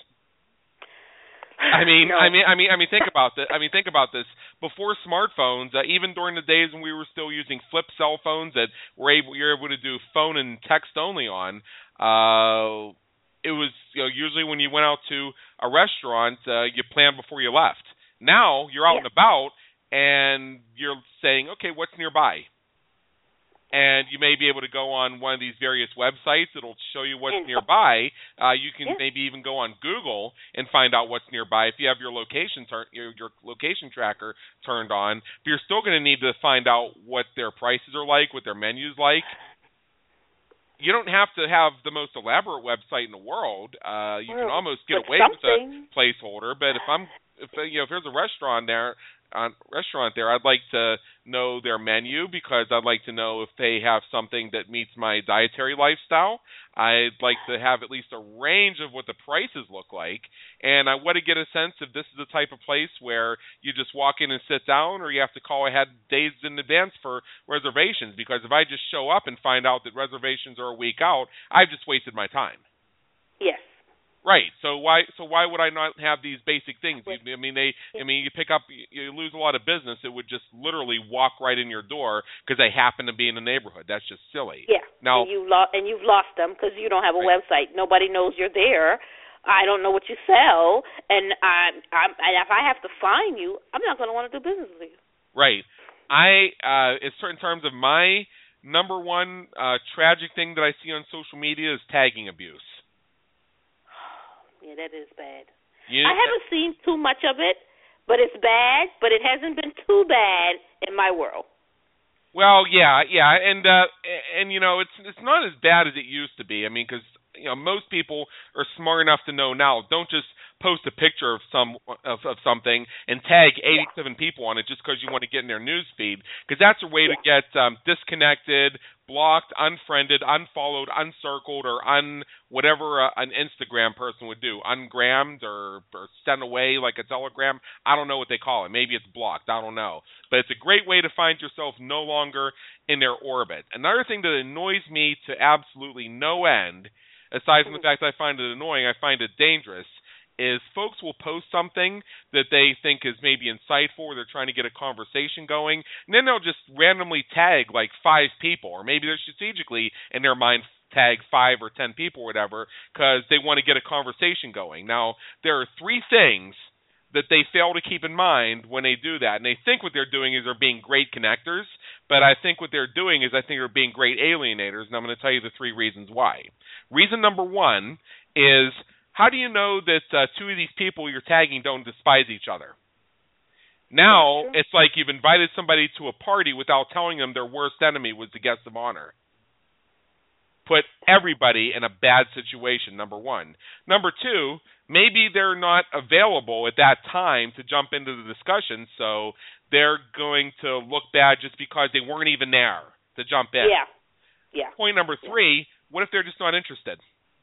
I mean, no. I mean, I mean, I mean, think about this. I mean, think about this. Before smartphones, uh, even during the days when we were still using flip cell phones that were able, you're able to do phone and text only on, uh, it was, you know, usually when you went out to a restaurant, uh, you planned before you left. Now you're out yeah. and about, and you're saying, okay, what's nearby? And you may be able to go on one of these various websites. It'll show you what's nearby. Uh, you can yeah. maybe even go on Google and find out what's nearby if you have your location tur- your, your location tracker turned on. But you're still going to need to find out what their prices are like, what their menu's like. You don't have to have the most elaborate website in the world. Uh, you well, can almost get away something. with a placeholder. But if I'm, if you know, if there's a restaurant there. On restaurant there, I'd like to know their menu, because I'd like to know if they have something that meets my dietary lifestyle. I'd like to have at least a range of what the prices look like, and I want to get a sense if this is the type of place where you just walk in and sit down, or you have to call ahead days in advance for reservations, because if I just show up and find out that reservations are a week out, I've just wasted my time. Yes. Right. So why so why would I not have these basic things? You, I mean they Yeah. I mean you pick up you lose a lot of business. It would just literally walk right in your door because they happen to be in the neighborhood. That's just silly. Yeah. Now and you lo- and you've lost them because you don't have a right. website. Nobody knows you're there. I don't know what you sell, and I, I, if I have to find you, I'm not going to want to do business with you. Right. I uh, it's in terms of my number one uh, tragic thing that I see on social media is tagging abuse. Yeah, that is bad. You, I haven't seen too much of it, but it's bad. But it hasn't been too bad in my world. Well, yeah, yeah, and uh, and you know, it's it's not as bad as it used to be. I mean, because you know, most people are smart enough to know now. Don't just post a picture of some of, of something and tag eighty-seven yeah. people on it just because you want to get in their news feed, because that's a way yeah. to get um, disconnected, blocked, unfriended, unfollowed, uncircled, or un whatever uh, an Instagram person would do, ungrammed or, or sent away like a telegram. I don't know what they call it. Maybe it's blocked. I don't know. But it's a great way to find yourself no longer in their orbit. Another thing that annoys me to absolutely no end, aside from the fact that I find it annoying, I find it dangerous, is folks will post something that they think is maybe insightful or they're trying to get a conversation going, and then they'll just randomly tag like five people, or maybe they're strategically, in their mind, tag five or ten people or whatever, because they want to get a conversation going. Now, there are three things that they fail to keep in mind when they do that, and they think what they're doing is they're being great connectors, but I think what they're doing is I think they're being great alienators, and I'm going to tell you the three reasons why. Reason number one is, how do you know that uh, two of these people you're tagging don't despise each other? Now, it's like you've invited somebody to a party without telling them their worst enemy was the guest of honor. Put everybody in a bad situation, number one. Number two, maybe they're not available at that time to jump into the discussion, so they're going to look bad just because they weren't even there to jump in. Yeah. Yeah. Point number three, yeah. What if they're just not interested?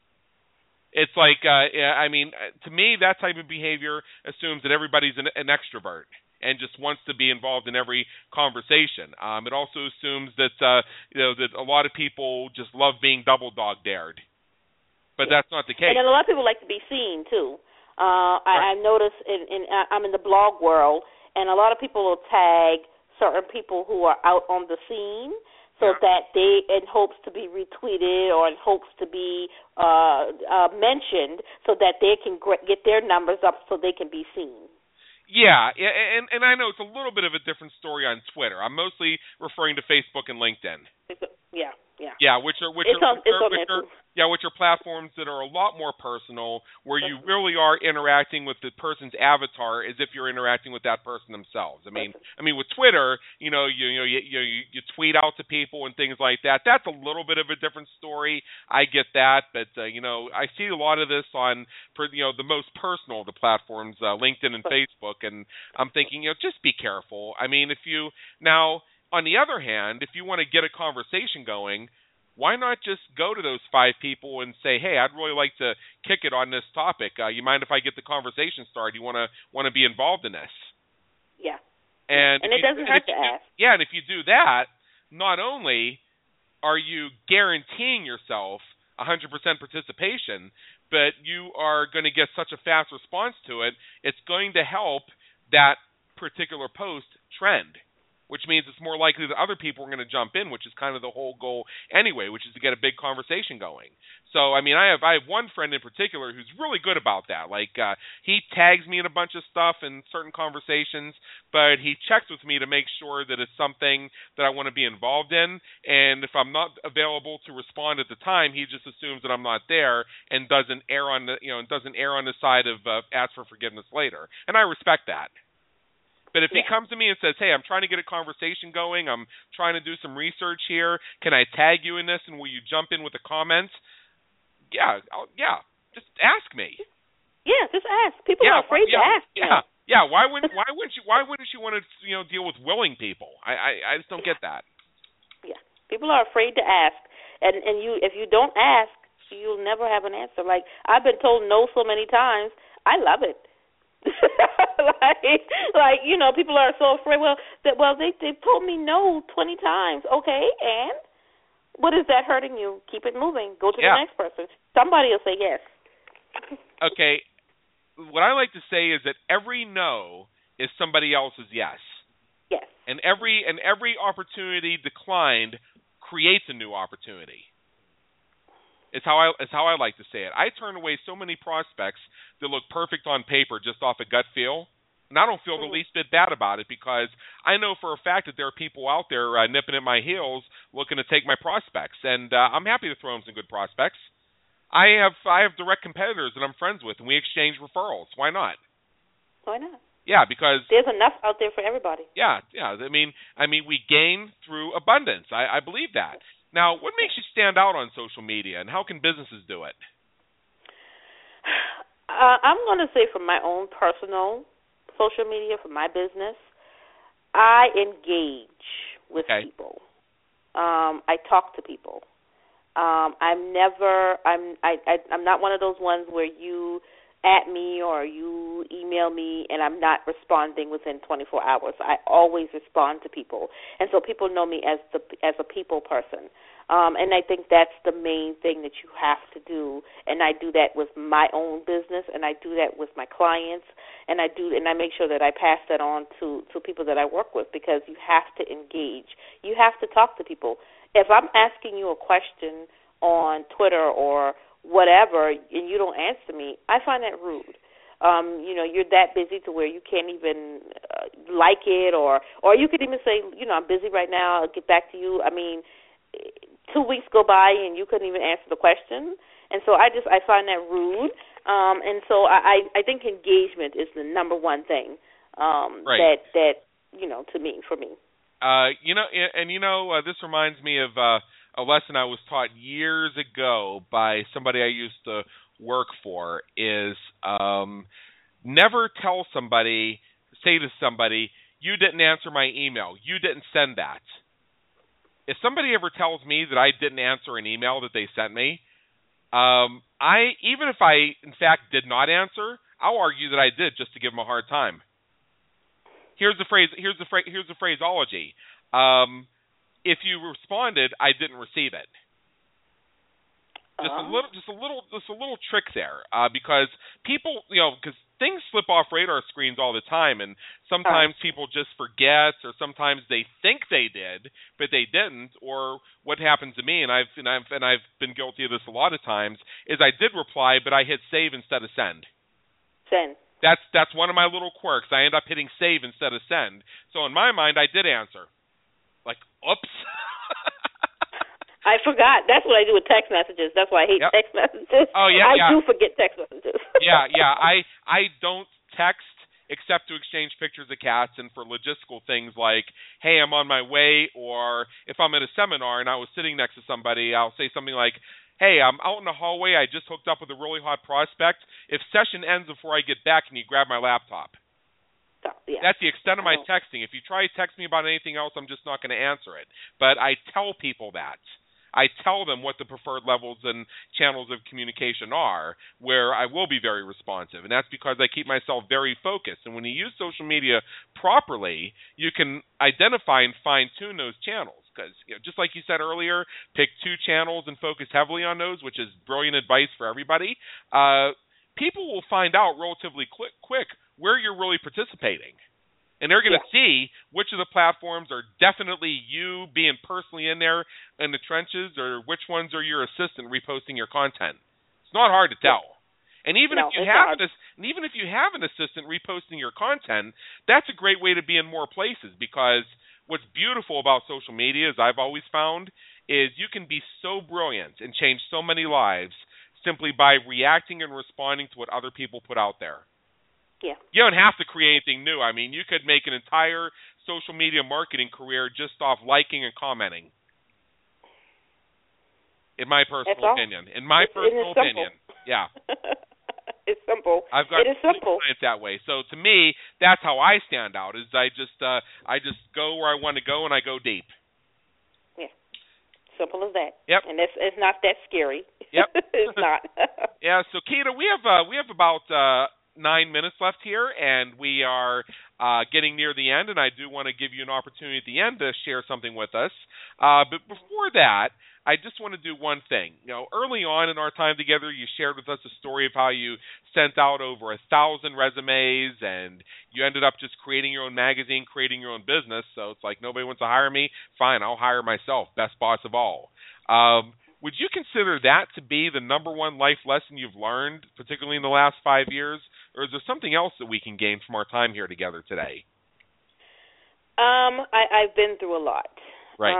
It's like, uh, I mean, to me, that type of behavior assumes that everybody's an, an extrovert and just wants to be involved in every conversation. Um, it also assumes that uh, you know that a lot of people just love being double dog dared, but yeah. that's not the case. And then a lot of people like to be seen too. Uh, I, right. I notice in, in I'm in the blog world, and a lot of people will tag certain people who are out on the scene, so yeah. that they, in hopes to be retweeted or in hopes to be uh, uh, mentioned, so that they can get their numbers up so they can be seen. Yeah, and and I know it's a little bit of a different story on Twitter. I'm mostly referring to Facebook and LinkedIn. Yeah, yeah. Yeah, which are which it's are, on, which it's are, on which are yeah, which are platforms that are a lot more personal, where you really are interacting with the person's avatar as if you're interacting with that person themselves. I mean, I mean with Twitter, you know, you you know, you you, you tweet out to people and things like that. That's a little bit of a different story. I get that, but uh, you know, I see a lot of this on, for you know, the most personal of the platforms, uh, LinkedIn and Facebook, and I'm thinking, you know, just be careful. I mean, if you now, on the other hand, if you want to get a conversation going, why not just go to those five people and say, "Hey, I'd really like to kick it on this topic. Uh, you mind if I get the conversation started? You want to want to be involved in this?" Yeah. And, and it it you, doesn't hurt to do, ask. Yeah, and if you do that, not only are you guaranteeing yourself one hundred percent participation, but you are going to get such a fast response to it, it's going to help that particular post trend, which means it's more likely that other people are going to jump in, which is kind of the whole goal anyway, which is to get a big conversation going. So, I mean, I have I have one friend in particular who's really good about that. Like, uh, he tags me in a bunch of stuff in certain conversations, but he checks with me to make sure that it's something that I want to be involved in. And if I'm not available to respond at the time, he just assumes that I'm not there and doesn't err on the you know doesn't err on the side of uh, ask for forgiveness later. And I respect that. But if yeah. he comes to me and says, "Hey, I'm trying to get a conversation going. I'm trying to do some research here. Can I tag you in this? And will you jump in with a comment?" Yeah, I'll, yeah. Just ask me. Yeah, just ask. People yeah, are afraid yeah, to ask. Yeah, now. yeah. Why wouldn't Why wouldn't you Why wouldn't you want to you know deal with willing people? I I, I just don't yeah. get that. Yeah, people are afraid to ask, and and you if you don't ask, you'll never have an answer. Like I've been told no so many times. I love it. like, like you know, people are so afraid. Well, that well, they they've told me no twenty times. Okay, and what is that hurting you? Keep it moving. Go to yeah. the next person. Somebody will say yes. Okay, what I like to say is that every no is somebody else's yes. Yes. And every and every opportunity declined creates a new opportunity. It's how I it's how I like to say it. I turn away so many prospects that look perfect on paper just off a gut feel, and I don't feel mm-hmm. the least bit bad about it because I know for a fact that there are people out there uh, nipping at my heels looking to take my prospects, and uh, I'm happy to throw them some good prospects. I have I have direct competitors that I'm friends with, and we exchange referrals. Why not? Why not? Yeah, because there's enough out there for everybody. Yeah, yeah. I mean, I mean, we gain through abundance. I, I believe that. Now, what makes you stand out on social media, and how can businesses do it? Uh, I'm going to say from my own personal social media, for my business, I engage with okay. people. Um, I talk to people. Um, I'm never. I'm. I, I. I'm not one of those ones where you at me or you email me and I'm not responding within twenty-four hours. I always respond to people, and so people know me as the as a people person. Um, and I think that's the main thing that you have to do. And I do that with my own business, and I do that with my clients, and I do and I make sure that I pass that on to to people that I work with, because you have to engage. You have to talk to people. If I'm asking you a question on Twitter or whatever, and you don't answer me, I find that rude. Um, you know, you're that busy to where you can't even uh, like it, or or you could even say, you know, I'm busy right now, I'll get back to you. I mean, two weeks go by and you couldn't even answer the question, and so I just I find that rude. Um, and so I, I think engagement is the number one thing um, right. that that you know to me for me. Uh, you know, and, and you know, uh, this reminds me of. Uh, A lesson I was taught years ago by somebody I used to work for is um, never tell somebody, say to somebody, you didn't answer my email, you didn't send that. If somebody ever tells me that I didn't answer an email that they sent me, um, I even if I in fact did not answer, I'll argue that I did just to give them a hard time. Here's the phrase. Here's the phrase. Here's the phraseology. Um, If you responded, I didn't receive it. Just uh-huh. a little, just a little, just a little trick there, uh, because people, you know, because things slip off radar screens all the time, and sometimes uh-huh. people just forget, or sometimes they think they did, but they didn't. Or what happens to me, and I've and I've and I've been guilty of this a lot of times, is I did reply, but I hit save instead of send. Send. That's that's one of my little quirks. I end up hitting save instead of send. So in my mind, I did answer. Like, oops. I forgot. That's what I do with text messages. That's why I hate yep. text messages. Oh, yeah, I yeah. do forget text messages. yeah, yeah. I, I don't text except to exchange pictures of cats and for logistical things like, hey, I'm on my way, or if I'm at a seminar and I was sitting next to somebody, I'll say something like, hey, I'm out in the hallway. I just hooked up with a really hot prospect. If session ends before I get back, can you grab my laptop? So, yeah. That's the extent of my texting. If you try to text me about anything else, I'm just not going to answer it. But I tell people that. I tell them what the preferred levels and channels of communication are, where I will be very responsive. And that's because I keep myself very focused. And when you use social media properly, you can identify and fine-tune those channels. Because, you know, just like you said earlier, pick two channels and focus heavily on those, which is brilliant advice for everybody. Uh, people will find out relatively quick, quick where you're really participating. And they're going to yeah. see which of the platforms are definitely you being personally in there in the trenches, or which ones are your assistant reposting your content. It's not hard to tell. Yeah. And even no, if you have an, and even if you have an assistant reposting your content, that's a great way to be in more places, because what's beautiful about social media, as I've always found, is you can be so brilliant and change so many lives simply by reacting and responding to what other people put out there. Yeah. You don't have to create anything new. I mean, you could make an entire social media marketing career just off liking and commenting. In my personal opinion. In my it's, personal it opinion. Yeah. It's simple. I've got it is simple. clients that way. So to me, that's how I stand out. Is I just uh, I just go where I want to go, and I go deep. Yeah. Simple as that. Yep. And it's it's not that scary. Yep. It's not. Yeah. So Keita, we have uh, we have about. Uh, nine minutes left here, and we are uh, getting near the end, and I do want to give you an opportunity at the end to share something with us. Uh, but before that, I just want to do one thing. You know, early on in our time together, you shared with us a story of how you sent out over a thousand resumes, and you ended up just creating your own magazine, creating your own business. So it's like, nobody wants to hire me? Fine, I'll hire myself. Best boss of all. Um, would you consider that to be the number one life lesson you've learned, particularly in the last five years? Or is there something else that we can gain from our time here together today? Um, I, I've been through a lot. Right.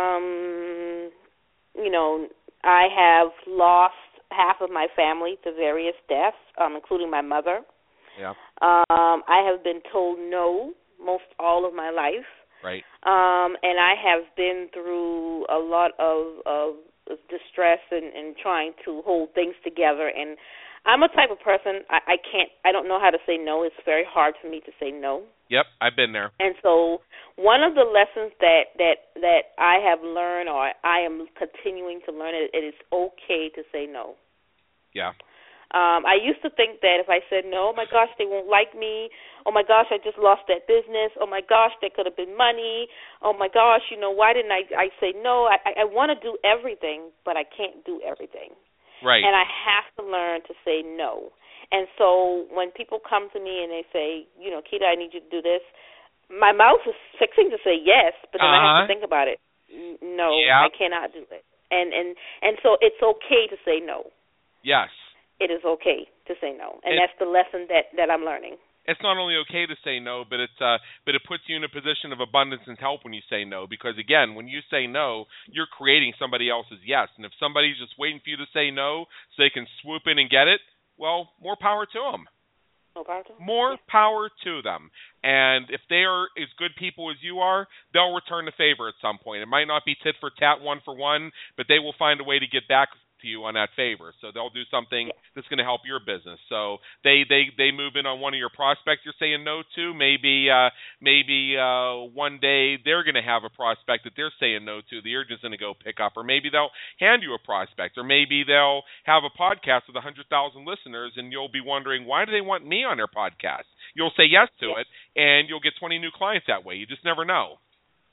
Um, you know, I have lost half of my family to various deaths, um, including my mother. Yeah. Um, I have been told no most all of my life. Right. Um, and I have been through a lot of, of distress and, and trying to hold things together. And I'm a type of person, I, I can't, I don't know how to say no. It's very hard for me to say no. Yep, I've been there. And so one of the lessons that, that, that I have learned, or I am continuing to learn, it, it is okay to say no. Yeah. Um, I used to think that if I said no, oh my gosh, they won't like me. Oh my gosh, I just lost that business. Oh my gosh, there could have been money. Oh my gosh, you know, why didn't I, I say no? I, I want to do everything, but I can't do everything. Right. And I have to learn to say no. And so when people come to me and they say, you know, Keita, I need you to do this, my mouth is fixing to say yes, but then uh-huh. I have to think about it. No, yeah. I cannot do it. And and and so it's okay to say no. Yes. It is okay to say no, and it, that's the lesson that, that I'm learning. It's not only okay to say no, but it's uh, but it puts you in a position of abundance and help when you say no. Because again, when you say no, you're creating somebody else's yes. And if somebody's just waiting for you to say no so they can swoop in and get it, well, more power to them. More power to them. More yeah. power to them. And if they are as good people as you are, they'll return the favor at some point. It might not be tit for tat, one for one, but they will find a way to get back to you on that favor. So they'll do something yeah. that's going to help your business. So they, they, they move in on one of your prospects you're saying no to. Maybe uh, maybe uh, one day they're going to have a prospect that they're saying no to that you're just going to go pick up. Or maybe they'll hand you a prospect. Or maybe they'll have a podcast with one hundred thousand listeners and you'll be wondering, why do they want me on their podcast? You'll say yes to yeah. it and you'll get twenty new clients that way. You just never know.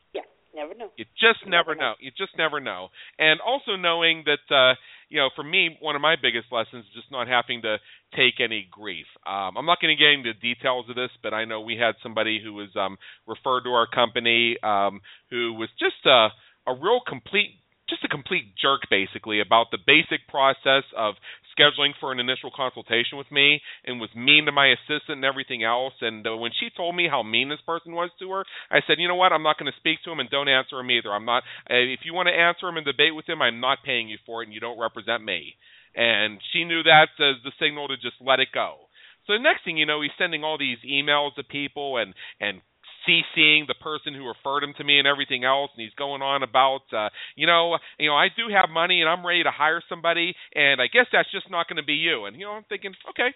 Never know. You just you never, never know. know. You just never know. And also knowing that, uh, you know, for me, one of my biggest lessons is just not having to take any grief. Um, I'm not going to get into details of this, but I know we had somebody who was um, referred to our company um, who was just a, a real complete, just a complete jerk, basically, about the basic process of scheduling for an initial consultation with me, and was mean to my assistant and everything else. And uh, when she told me how mean this person was to her, I said, you know what, I'm not going to speak to him, and don't answer him either. I'm not. Uh, if you want to answer him and debate with him, I'm not paying you for it, and you don't represent me. And she knew that as the signal to just let it go. So the next thing you know, he's sending all these emails to people and and CCing the person who referred him to me and everything else, and he's going on about, uh, you know, you know, I do have money and I'm ready to hire somebody, and I guess that's just not going to be you. And you know, I'm thinking, okay,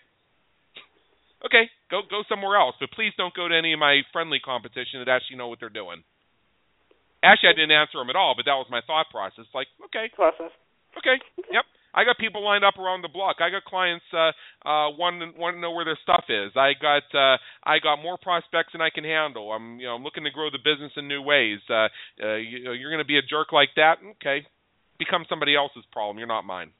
okay, go go somewhere else, but please don't go to any of my friendly competition that actually know what they're doing. Actually, I didn't answer him at all, but that was my thought process. Like, okay, process. Okay, yep. I got people lined up around the block. I got clients uh, uh, want want to know where their stuff is. I got uh, I got more prospects than I can handle. I'm you know I'm looking to grow the business in new ways. Uh, uh, you, you're going to be a jerk like that? Okay, become somebody else's problem. You're not mine.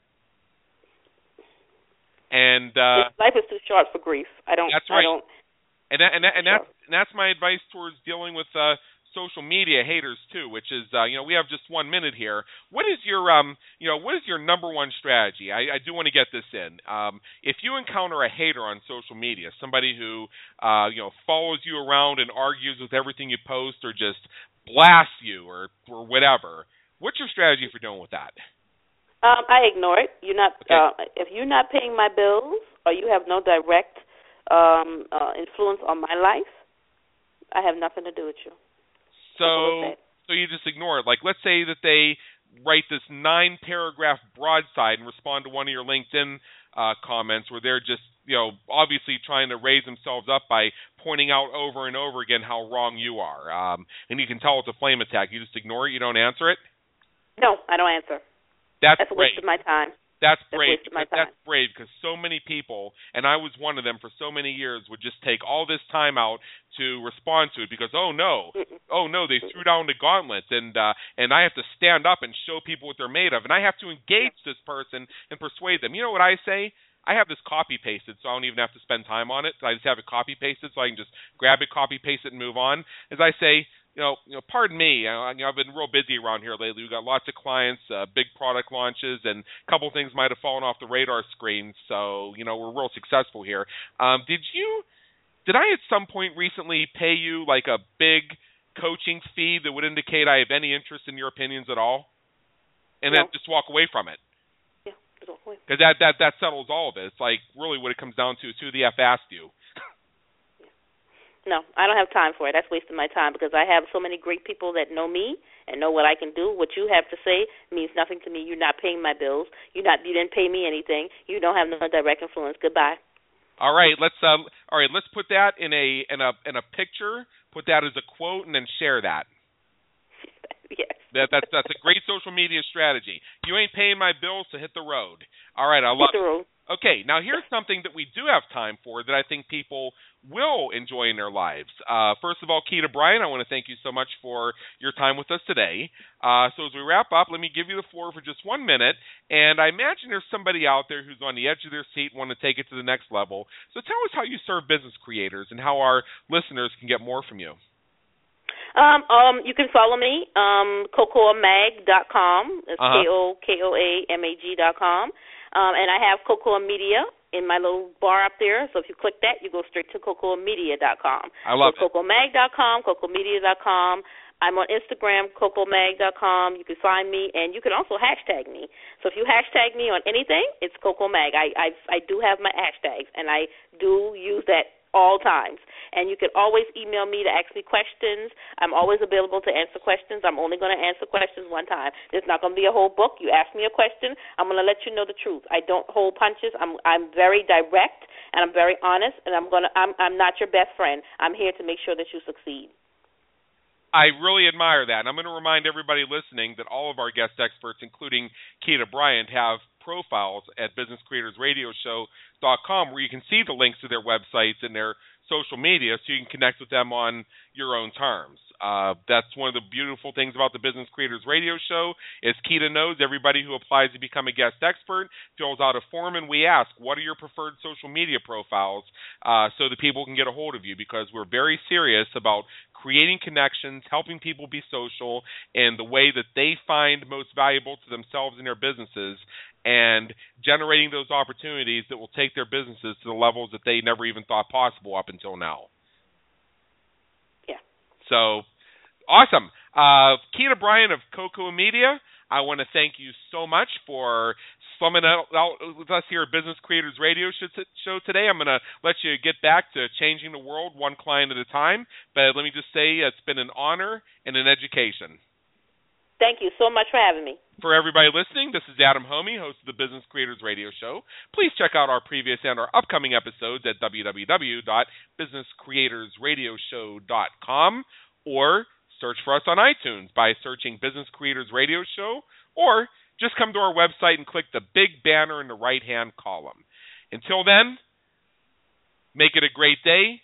And uh, life is too short for grief. I don't. That's right. I don't, and that, and that, and that's and that's my advice towards dealing with uh, social media haters too, which is, uh, you know, we have just one minute here. What is your, um, you know, what is your number one strategy? I, I do want to get this in. Um, if you encounter a hater on social media, somebody who, uh, you know, follows you around and argues with everything you post, or just blasts you, or or whatever, what's your strategy for dealing with that? Um, I ignore it. You're not. Okay. Uh, if you're not paying my bills, or you have no direct um, uh, influence on my life, I have nothing to do with you. So, so you just ignore it. Like, let's say that they write this nine-paragraph broadside and respond to one of your LinkedIn uh, comments where they're just, you know, obviously trying to raise themselves up by pointing out over and over again how wrong you are. Um, and you can tell it's a flame attack. You just ignore it. You don't answer it? No, I don't answer. That's, That's a brave. waste of my time. That's That's brave. a waste of my That's time. brave because so many people, and I was one of them for so many years, would just take all this time out to respond to it because, oh, no, oh, no, they threw down the gauntlet, and uh, and I have to stand up and show people what they're made of, and I have to engage this person and persuade them. You know what I say? I have this copy-pasted, so I don't even have to spend time on it. I just have it copy-pasted so I can just grab it, copy-paste it, and move on. As I say, you know, you know, pardon me, I, you know, I've been real busy around here lately. We've got lots of clients, uh, big product launches, and a couple things might have fallen off the radar screen, so, you know, we're real successful here. Um, did you, did I at some point recently pay you like a big coaching fee that would indicate I have any interest in your opinions at all? And No. then just walk away from it? Because Yeah. that, that, that settles all of it. It's like really what it comes down to is who the F asked you. No, I don't have time for it. That's wasting my time because I have so many great people that know me and know what I can do. What you have to say means nothing to me. You're not paying my bills. You're not. You didn't pay me anything. You don't have no direct influence. Goodbye. All right, let's um, all right, let's put that in a in a in a picture. Put that as a quote and then share that. Yes. That that's that's a great social media strategy. You ain't paying my bills, so hit the road. All right, I love hit the road. it. Okay, now here's something that we do have time for that I think people will enjoy in their lives. Uh, first of all, Keita Bryan, I want to thank you so much for your time with us today. Uh, so as we wrap up, let me give you the floor for just one minute. And I imagine there's somebody out there who's on the edge of their seat and want to take it to the next level. So tell us how you serve business creators and how our listeners can get more from you. Um, um, you can follow me, um, cocoa mag dot com. It's Uh-huh. K O K O A M A G dot com. Um, and I have Cocoa Media in my little bar up there. So if you click that, you go straight to cocoa media dot com. I love so it. cocoa mag dot com, cocoa media dot com. I'm on Instagram, cocoa mag dot com. You can find me, and you can also hashtag me. So if you hashtag me on anything, it's CocoaMag. I, I, I do have my hashtags, and I do use that all times. And you can always email me to ask me questions. I'm always available to answer questions. I'm only going to answer questions one time. There's not going to be a whole book. You ask me a question, I'm going to let you know the truth. I don't hold punches. I'm I'm very direct and I'm very honest, and I'm going to I'm I'm not your best friend. I'm here to make sure that you succeed. I really admire that. And I'm going to remind everybody listening that all of our guest experts, including Keita Bryan, have profiles at business creators radio show dot com where you can see the links to their websites and their social media so you can connect with them on your own terms. Uh, that's one of the beautiful things about the Business Creators Radio Show is Keita knows everybody who applies to become a guest expert fills out a form, and we ask, what are your preferred social media profiles uh, so that people can get a hold of you, because we're very serious about creating connections, helping people be social in the way that they find most valuable to themselves and their businesses, and generating those opportunities that will take their businesses to the levels that they never even thought possible up until now. Yeah. So, awesome. Uh, Keita Bryan of Cocoa Media, I want to thank you so much for slumming out, out with us here at Business Creators Radio Show today. I'm going to let you get back to changing the world one client at a time, but let me just say it's been an honor and an education. Thank you so much for having me. For everybody listening, this is Adam Homey, host of the Business Creators Radio Show. Please check out our previous and our upcoming episodes at w w w dot business creators radio show dot com, or search for us on iTunes by searching Business Creators Radio Show, or just come to our website and click the big banner in the right-hand column. Until then, make it a great day,